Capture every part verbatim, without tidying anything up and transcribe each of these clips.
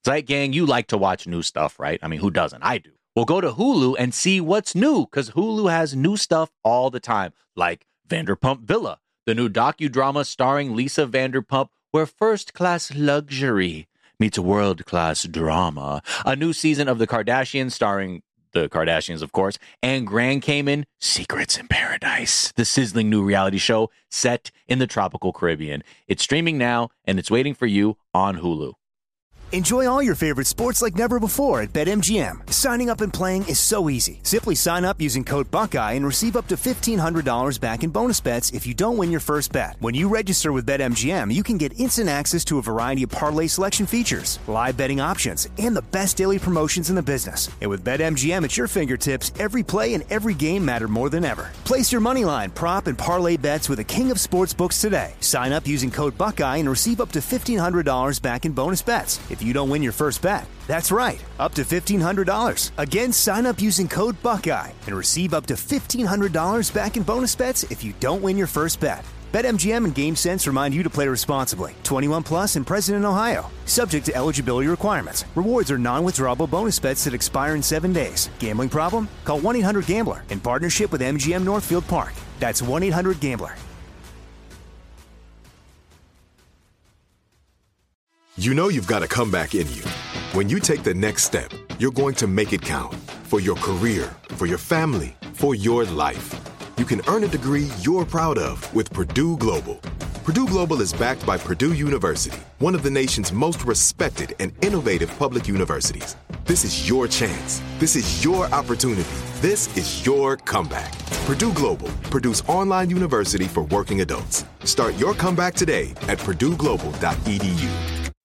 Zeit Gang, you like to watch new stuff, right? I mean, who doesn't? I do. Well, go to Hulu and see what's new, because Hulu has new stuff all the time, like Vanderpump Villa, the new docudrama starring Lisa Vanderpump, where first-class luxury meets world-class drama. A new season of The Kardashians starring the Kardashians, of course, and Grand Cayman, Secrets in Paradise, the sizzling new reality show set in the tropical Caribbean. It's streaming now, and it's waiting for you on Hulu. Enjoy all your favorite sports like never before at BetMGM. Signing up and playing is so easy. Simply sign up using code Buckeye and receive up to fifteen hundred dollars back in bonus bets if you don't win your first bet. When you register with BetMGM, you can get instant access to a variety of parlay selection features, live betting options, and the best daily promotions in the business. And with BetMGM at your fingertips, every play and every game matter more than ever. Place your moneyline, prop, and parlay bets with the king of sportsbooks today. Sign up using code Buckeye and receive up to fifteen hundred dollars back in bonus bets if you don't win your first bet. That's right, up to fifteen hundred dollars. Again, sign up using code Buckeye and receive up to fifteen hundred dollars back in bonus bets if you don't win your first bet. BetMGM and GameSense remind you to play responsibly. twenty-one plus and present in Ohio. Subject to eligibility requirements. Rewards are non-withdrawable bonus bets that expire in seven days. Gambling problem? Call one eight hundred gambler in partnership with M G M Northfield Park. That's one eight hundred gambler. You know you've got a comeback in you. When you take the next step, you're going to make it count. For your career, for your family, for your life. You can earn a degree you're proud of with Purdue Global. Purdue Global is backed by Purdue University, one of the nation's most respected and innovative public universities. This is your chance. This is your opportunity. This is your comeback. Purdue Global, Purdue's online university for working adults. Start your comeback today at purdue global dot e d u.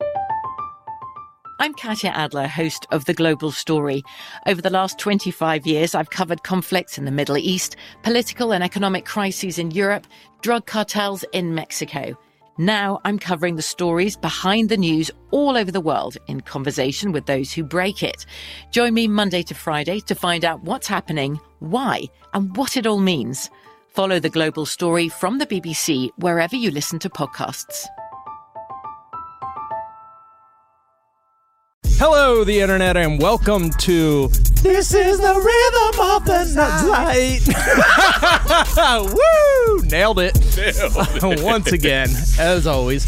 I'm Katya Adler, host of The Global Story. Over the last twenty-five years, I've covered conflicts in the Middle East, political and economic crises in Europe, drug cartels in Mexico. Now I'm covering the stories behind the news all over the world in conversation with those who break it. Join me Monday to Friday to find out what's happening, why, and what it all means. Follow The Global Story from the B B C wherever you listen to podcasts. Hello, the internet, and welcome to This is the Rhythm of the Night. Woo! Nailed it. Nailed it. Once again, as always.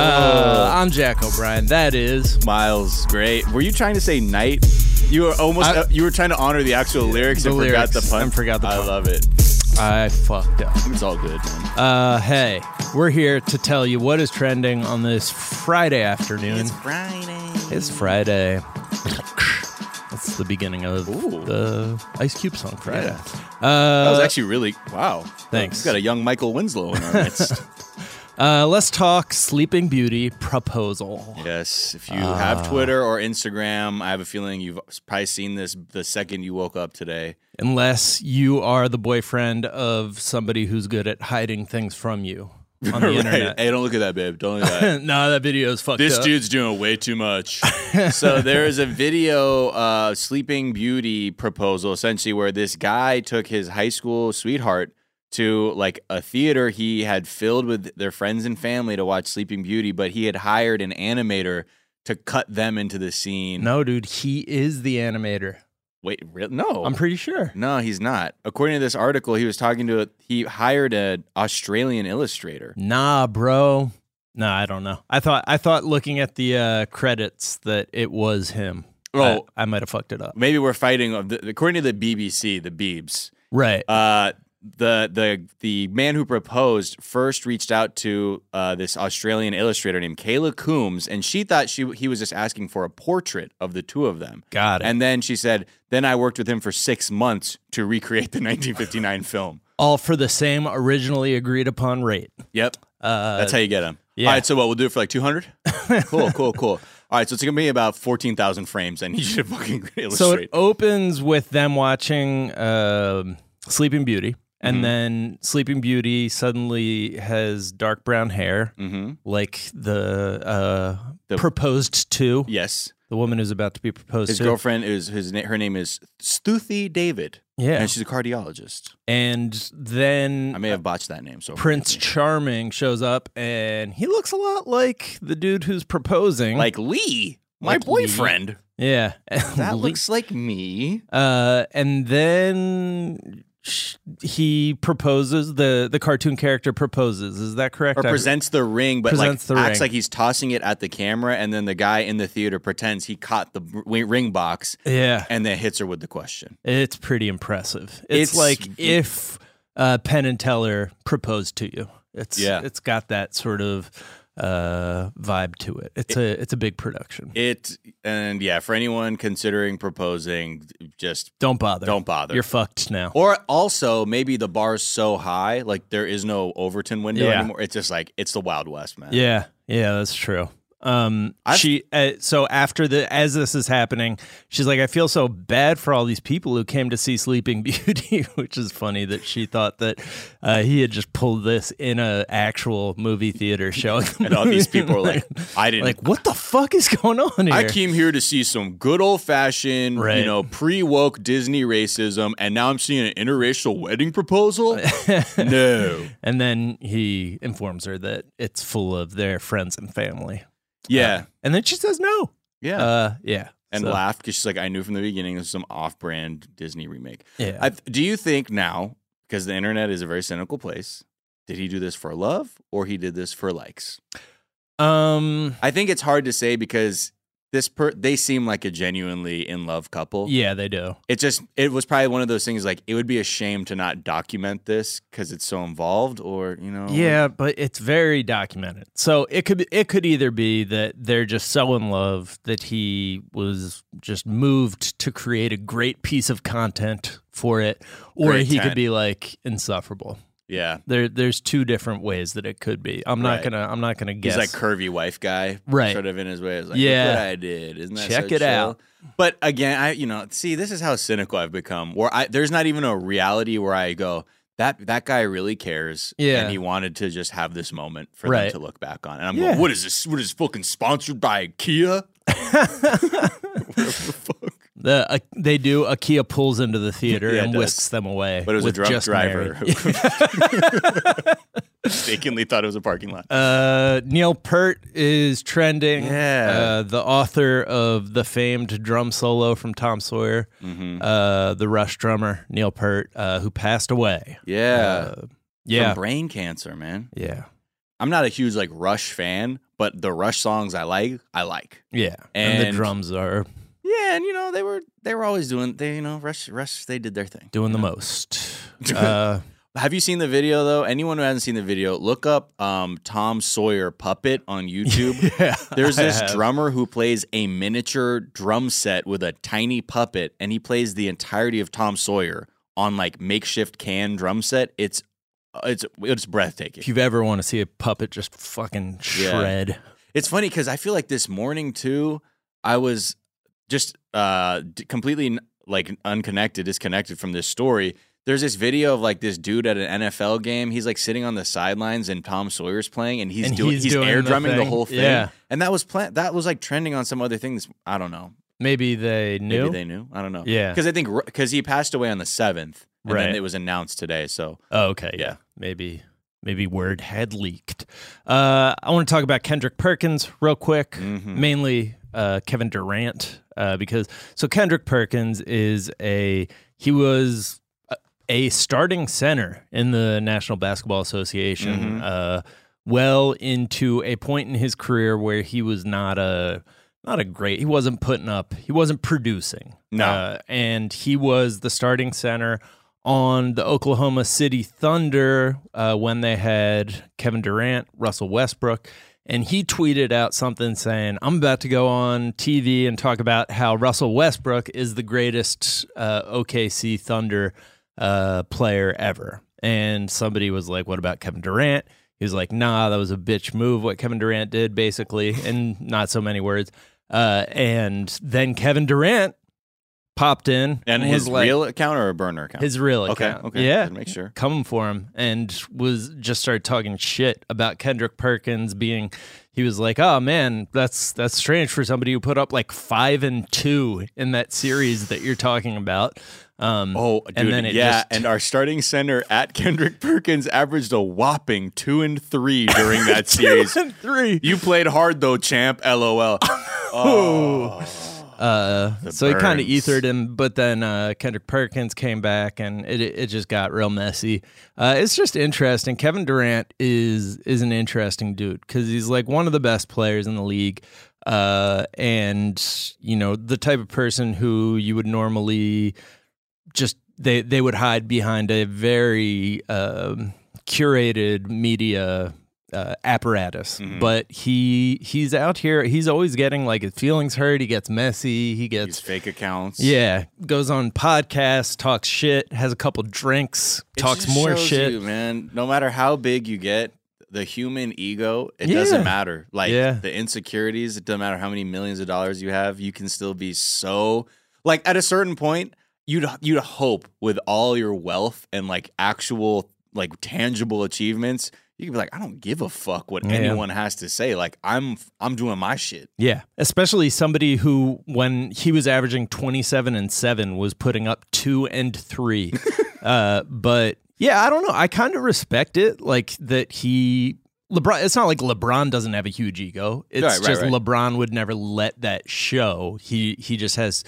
Uh, I'm Jack O'Brien. That is Miles. Great. Were you trying to say night? You were almost. I, uh, you were trying to honor the actual lyrics the and lyrics, forgot the pun. And forgot the pun. I love it. I fucked up. It's all good, man. Uh, hey, we're here to tell you what is trending on this Friday afternoon. It's Friday. It's Friday. That's the beginning of Ooh. the Ice Cube song, Friday. Yeah. Uh, that was actually really, wow. Thanks. We've got a young Michael Winslow in our midst. uh, let's talk Sleeping Beauty proposal. Yes. If you uh, have Twitter or Instagram, I have a feeling you've probably seen this the second you woke up today. Unless you are the boyfriend of somebody who's good at hiding things from you. On the right. internet. Hey, don't look at that, babe. Don't look at that. No, that video is fucked this up. This dude's doing way too much. So there is a video, uh, Sleeping Beauty proposal, essentially, where this guy took his high school sweetheart to like a theater he had filled with their friends and family to watch Sleeping Beauty, but he had hired an animator to cut them into the scene. No, dude, he is the animator. Wait, really? No. I'm pretty sure. No, he's not. According to this article, he was talking to, a, he hired an Australian illustrator. Nah, bro. No, I don't know. I thought I thought looking at the uh, credits that it was him. Oh, I, I might have fucked it up. Maybe we're fighting, according to the B B C, the Beebs. Right. Uh, the the the man who proposed first reached out to uh, this Australian illustrator named Kayla Coombs, and she thought she he was just asking for a portrait of the two of them. Got it. And then she said, then I worked with him for six months to recreate the nineteen fifty-nine film. All for the same originally agreed upon rate. Yep. Uh, That's how you get them. Yeah. All right, so what, we'll do it for like two hundred? Cool, cool, cool. All right, so it's going to be about fourteen thousand frames. I need you to fucking illustrate. So it opens with them watching uh, Sleeping Beauty. And mm-hmm. then Sleeping Beauty suddenly has dark brown hair, mm-hmm. like the, uh, the proposed to. Yes. The woman who's about to be proposed his to. His girlfriend, is his her name is Stuthi David. Yeah. And she's a cardiologist. And then... I may have botched that name. So Prince Charming shows up, and he looks a lot like the dude who's proposing. Like Lee. My like boyfriend. Lee. Yeah. That looks like me. Uh, and then sh- he proposes, the, the cartoon character proposes. Is that correct? Or presents the ring, but like the acts ring. like he's tossing it at the camera, and then the guy in the theater pretends he caught the r- ring box Yeah. and then hits her with the question. It's pretty impressive. It's, It's- like if uh, Penn and Teller proposed to you. It's Yeah. It's got that sort of uh, vibe to it. It's a it's a big production. It and yeah, for anyone considering proposing, just Don't bother. don't bother. You're fucked now. Or also, maybe the bar's so high, like there is no Overton window Yeah. anymore. It's just like it's the Wild West, man. Yeah, yeah, that's true. Um, I've- she uh, so after the as this is happening, she's like, I feel so bad for all these people who came to see Sleeping Beauty, which is funny that she thought that uh, he had just pulled this in a actual movie theater showing. the And all these movie. people are like, I didn't. like, what the fuck is going on here? I came here to see some good old fashioned, Right. you know, pre woke Disney racism, and now I'm seeing an interracial wedding proposal. No. And then he informs her that it's full of their friends and family. Yeah. Uh, and then she says no. Yeah. Uh, yeah. and So, laughed because she's like, I knew from the beginning this was some off brand Disney remake. Yeah. I, do you think now, because the internet is a very cynical place, did he do this for love or he did this for likes? um. I think it's hard to say because this per they seem like a genuinely in love couple. Yeah, they do. It just it was probably one of those things like it would be a shame to not document this because it's so involved, or you know. Yeah, but it's very documented. So it could it could either be that they're just so in love that he was just moved to create a great piece of content for it, or Great he tent. could be like insufferable. Yeah. There, there's two different ways that it could be. I'm not Right. gonna, I'm not gonna guess. He's like curvy wife guy, Right. Sort of in his way. It's like, Yeah. look what I did. Isn't that Check so it chill? out. But again, I you know, see, this is how cynical I've become. Where I there's not even a reality where I go, that that guy really cares. Yeah. And he wanted to just have this moment for Right. them to look back on. And I'm Yeah. going, what is this? What is this fucking sponsored by IKEA? What the fuck? The uh, they do. A Kia pulls into the theater Yeah, it and does. whisks them away. But it was a with drunk just driver Mary. who mistakenly thought it was a parking lot. Uh, Neil Peart is trending. Yeah. Uh, the author of the famed drum solo from Tom Sawyer, Mm-hmm. uh, the Rush drummer, Neil Peart, uh, who passed away. Yeah. Uh, yeah. From brain cancer, man. yeah. I'm not a huge like Rush fan, but the Rush songs I like, I like. Yeah. And, the And- drums are Yeah, and you know they were they were always doing they you know Rush Rush they did their thing. doing the most. Uh, Have you seen the video though? Anyone who hasn't seen the video, look up um, Tom Sawyer puppet on YouTube. yeah. There's I this have. drummer who plays a miniature drum set with a tiny puppet, and he plays the entirety of Tom Sawyer on like makeshift can drum set. It's it's it's breathtaking. If you've ever want to see a puppet just fucking Yeah. shred. It's funny because I feel like this morning too, I was just uh, d- completely like unconnected, disconnected from this story. There's this video of like this dude at an N F L game. He's like sitting on the sidelines and Tom Sawyer's playing, and he's And doing he's he's, doing air the drumming the, thing. whole thing. Yeah. And that was plan- that was like trending on some other thing. This I don't know. Maybe they knew. Maybe they knew. I don't know. Yeah. Because I think because he passed away on the seventh, and Right. then it was announced today. So Oh, okay, yeah. Yeah. Maybe maybe word had leaked. Uh, I want to talk about Kendrick Perkins real quick, Mm-hmm. mainly uh, Kevin Durant, uh, because so Kendrick Perkins is a he was a, a starting center in the National Basketball Association, Mm-hmm. uh, well into a point in his career where he was not a not a great. He wasn't putting up. He wasn't producing. No. uh, and he was the starting center on the Oklahoma City Thunder uh, when they had Kevin Durant, Russell Westbrook, and he tweeted out something saying, I'm about to go on T V and talk about how Russell Westbrook is the greatest uh, O K C Thunder uh, player ever. And somebody was like, what about Kevin Durant? He was like, nah, that was a bitch move, what Kevin Durant did, basically, in not so many words. Uh, and then Kevin Durant popped in And was his like, real account or a burner account? his real Okay, account. okay, Yeah. just make sure. Coming for him and was just started talking shit about Kendrick Perkins being, he was like, oh man, that's that's strange for somebody who put up like five and two in that series that you're talking about. Um, Oh, dude, and then it yeah, just, and our starting center at Kendrick Perkins averaged a whopping two and three during that series. two and three. You played hard though, champ. LOL. Oh, Uh, so he kind of burns. ethered him, but then uh, Kendrick Perkins came back, and it it just got real messy. Uh, it's just interesting. Kevin Durant is is an interesting dude because he's like one of the best players in the league, uh, and you know the type of person who you would normally just they they would hide behind a very um, curated media uh, apparatus. Mhm. But he he's out here. He's always getting like his feelings hurt. He gets messy. He these gets fake accounts. yeah. Goes on podcasts, talks shit, has a couple drinks, It talks just more shows shit. you, man. No matter how big you get, the human ego, it Yeah. doesn't matter. Like Yeah. the insecurities, it doesn't matter how many millions of dollars you have. You can still be so like at a certain point, you'd you'd hope with all your wealth and like actual like tangible achievements, you could be like, I don't give a fuck what Yeah. anyone has to say. Like I'm I'm doing my shit. Yeah, especially somebody who, when he was averaging twenty-seven and seven, was putting up two and three. uh, but yeah, I don't know. I kind of respect it, like that he LeBron. It's not like LeBron doesn't have a huge ego. It's Right, right, just right. LeBron would never let that show. He he just has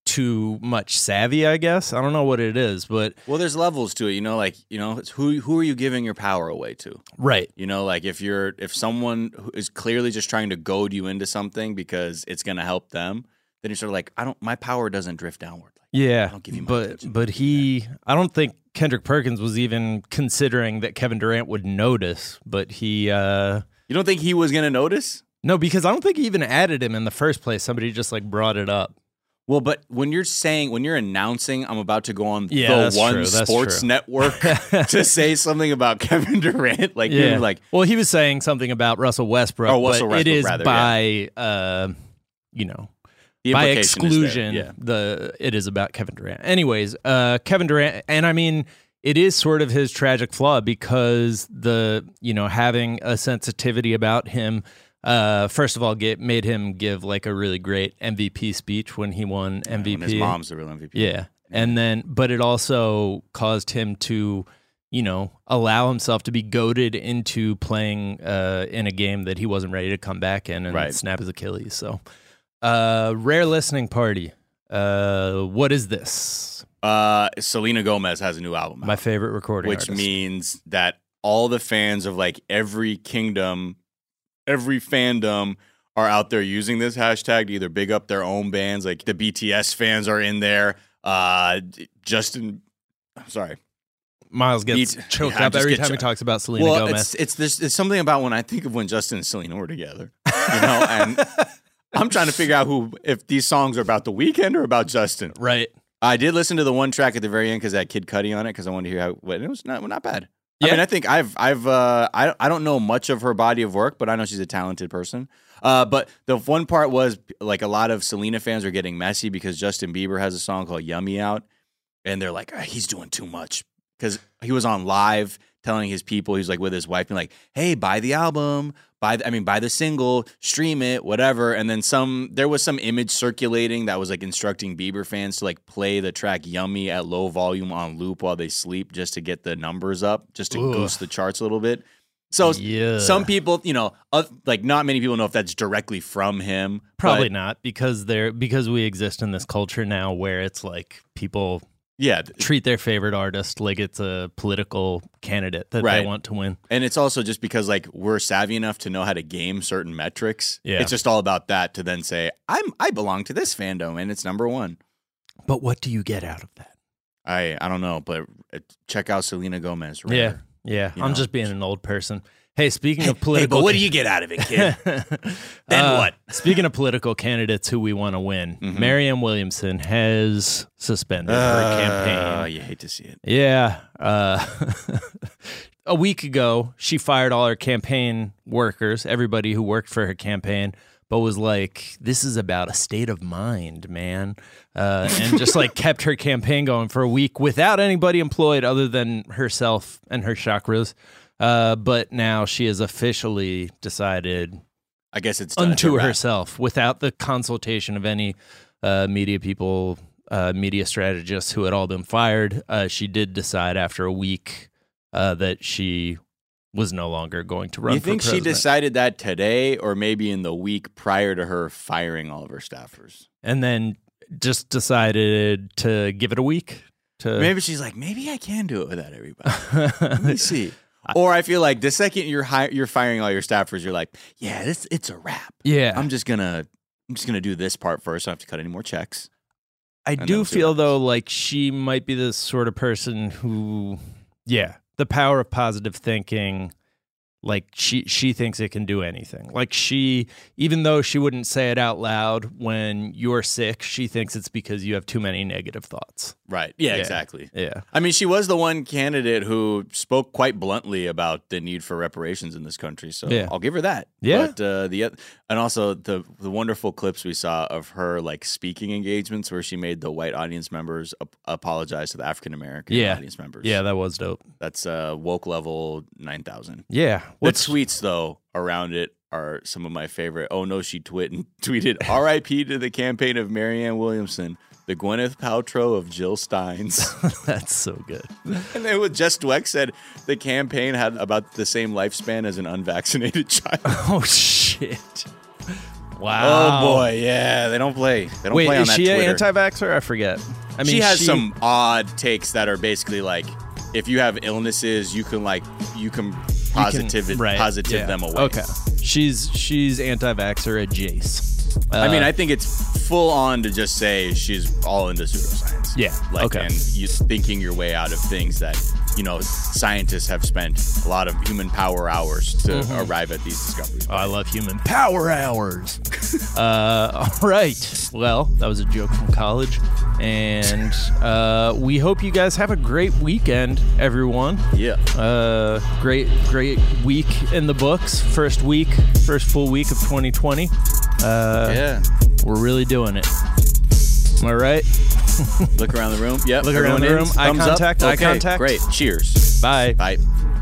too much savvy, I guess. I don't know what it is, but Well, there's levels to it, you know, like, you know, it's who who are you giving your power away to? right. You know, like if you're if someone who is clearly just trying to goad you into something because it's going to help them, then you're sort of like, I don't. My power doesn't drift downward. Like, Yeah, I don't give you my but attention. but he, I don't think Kendrick Perkins was even considering that Kevin Durant would notice. But he, uh, you don't think he was going to notice? no, because I don't think he even added him in the first place. Somebody just like brought it up. Well, but when you're saying when you're announcing I'm about to go on Yeah, the that's one true, that's sports true. network to say something about Kevin Durant, like you're like, well, he was saying something about Russell Westbrook, Oh, Russell but it Westbrook, is rather, by, uh, you know. the By implication is there. exclusion, Yeah. the it is about Kevin Durant. Anyways, uh, Kevin Durant, and I mean, it is sort of his tragic flaw because the you know having a sensitivity about him. Uh, first of all, get made him give like a really great M V P speech when he won M V P. When his mom's the real M V P. Yeah, and then but it also caused him to, you know, allow himself to be goaded into playing uh, in a game that he wasn't ready to come back in and Right. snap his Achilles. So. Uh, rare listening party. Uh, what is this? Uh, Selena Gomez has a new album, My out, favorite recording which artist. means that all the fans of like every kingdom, every fandom are out there using this hashtag to either big up their own bands. Like the B T S fans are in there. Uh, Justin, I'm sorry. Miles gets Beat- choked Yeah, I up just every get time he cho- talks about Selena Well, Gomez. it's it's this it's something about when I think of when Justin and Selena were together, you know, and I'm trying to figure out who if these songs are about The Weeknd or about Justin. Right. I did listen to the one track at the very end because that Kid Cudi on it because I wanted to hear how well, it was not not bad. I Yeah. mean, I think I've I've uh, I I don't know much of her body of work, but I know she's a talented person. Uh, but the one part was like a lot of Selena fans are getting messy because Justin Bieber has a song called "Yummy" out, and they're like, "Ah, he's doing too much because he was on live telling his people he's like with his wife being like, hey, buy the album. Buy, the, I mean, buy the single, stream it, whatever. And then some, there was some image circulating that was like instructing Bieber fans to like play the track "Yummy" at low volume on loop while they sleep, just to get the numbers up, just to Ugh. boost the charts a little bit. So Yeah. some people, you know, uh, like not many people know if that's directly from him. Probably but not because they're because we exist in this culture now where it's like people Yeah, th- treat their favorite artist like it's a political candidate that Right. they want to win. and it's also just because like we're savvy enough to know how to game certain metrics. Yeah. It's just all about that to then say I'm I belong to this fandom and it's number one. But what do you get out of that? I I don't know, but uh, check out Selena Gomez. Rare. Yeah. Yeah. You I'm know? just being an old person. Hey, speaking Hey, of political hey, but what do you get out of it, kid? Then Uh, what? Speaking of political candidates who we want to win, Mhm. Marianne Williamson has suspended her Uh, campaign. you hate to see it. Yeah. Uh, a week ago, she fired all her campaign workers, everybody who worked for her campaign, but was like, this is about a state of mind, man. Uh, and just like kept her campaign going for a week without anybody employed other than herself and her chakras. Uh, but now she has officially decided, I guess it's done unto to herself without the consultation of any uh, media people, uh, media strategists who had all been fired. Uh, she did decide after a week uh, that she was no longer going to run You for think president. she decided that today or maybe in the week prior to her firing all of her staffers? And then just decided to give it a week? To Maybe she's like, maybe I can do it without everybody. Let me see. Or I feel like the second you're hi- you're firing all your staffers, you're like, yeah, this it's a wrap. Yeah. I'm just gonna I'm just gonna do this part first. So I don't have to cut any more checks. I And do then see feel, what though, like she might be the sort of person who, yeah, the power of positive thinking, like she she thinks it can do anything. Like she, even though she wouldn't say it out loud when you're sick, she thinks it's because you have too many negative thoughts. Right. Yeah, Yeah. exactly. Yeah. I mean, she was the one candidate who spoke quite bluntly about the need for reparations in this country. So Yeah. I'll give her that. Yeah. But uh, the and also the the wonderful clips we saw of her like speaking engagements where she made the white audience members ap- apologize to the African American Yeah. audience members. Yeah, that was dope. That's uh, woke level nine thousand. Yeah. The tweets though around it are some of my favorite. Oh no, she twit tweeted R I P to the campaign of Marianne Williamson, the Gwyneth Paltrow of Jill Steins. That's so good. And then with Jess Dweck said the campaign had about the same lifespan as an unvaccinated child. Oh, shit. Wow. Oh boy, yeah, they don't play. They don't Wait, play on is that she Twitter. an anti-vaxxer? I forget. I mean, she has some odd takes that are basically like, if you have illnesses, you can like you can positive you can- right, positive yeah. them away. Okay. She's she's anti-vaxxer at Jace. Uh, I mean, I think it's full on to just say she's all into pseudoscience. Yeah, Like, okay. and you thinking your way out of things that, you know, scientists have spent a lot of human power hours to Mm-hmm. arrive at these discoveries. I love human power hours. uh, all right. Well, that was a joke from college. And uh, we hope you guys have a great weekend, everyone. Yeah. Uh, great, great week in the books. First week, first full week of twenty twenty. Uh, Yeah. We're really doing it. Am I right? Look around the room. Yep. Look around everyone the in. room. Eye Thumbs up. contact, eye Okay, contact. Great. Cheers. Bye. Bye.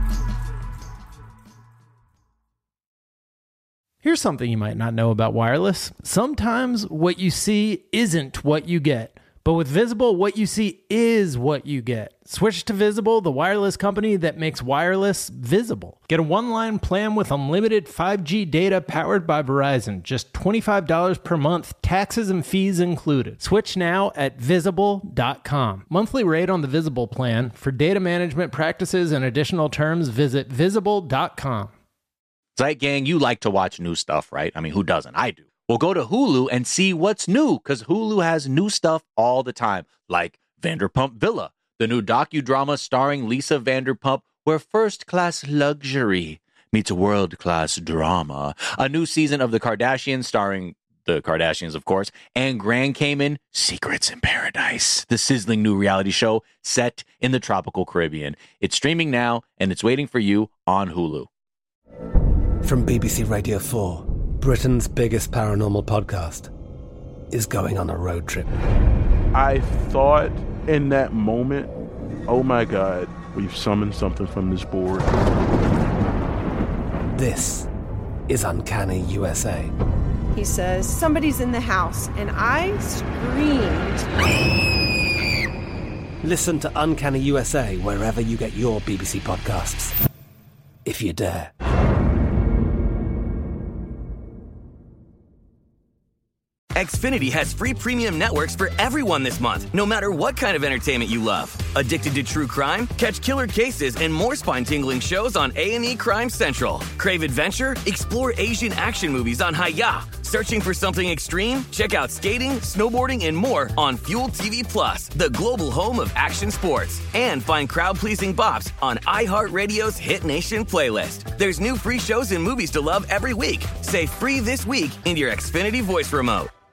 Here's something you might not know about wireless. Sometimes what you see isn't what you get. But with Visible, what you see is what you get. Switch to Visible, the wireless company that makes wireless visible. Get a one-line plan with unlimited five G data powered by Verizon. Just twenty-five dollars per month, taxes and fees included. Switch now at visible dot com. Monthly rate on the Visible plan. For data management practices and additional terms, visit visible dot com. Zeit Gang, you like to watch new stuff, right? I mean, who doesn't? I do. Well, go to Hulu and see what's new, because Hulu has new stuff all the time, like Vanderpump Villa, the new docudrama starring Lisa Vanderpump, where first-class luxury meets world-class drama. A new season of The Kardashians starring the Kardashians, of course, and Grand Cayman, Secrets in Paradise, the sizzling new reality show set in the tropical Caribbean. It's streaming now, and it's waiting for you on Hulu. From B B C Radio four, Britain's biggest paranormal podcast is going on a road trip. I thought in that moment, oh my God, we've summoned something from this board. This is Uncanny U S A. He says, somebody's in the house, and I screamed. Listen to Uncanny U S A wherever you get your B B C podcasts, if you dare. Xfinity has free premium networks for everyone this month, no matter what kind of entertainment you love. Addicted to true crime? Catch killer cases and more spine-tingling shows on A and E Crime Central. Crave adventure? Explore Asian action movies on Hayya. Searching for something extreme? Check out skating, snowboarding, and more on Fuel T V Plus, the global home of action sports. And find crowd-pleasing bops on iHeartRadio's Hit Nation playlist. There's new free shows and movies to love every week. Say free this week in your Xfinity voice remote.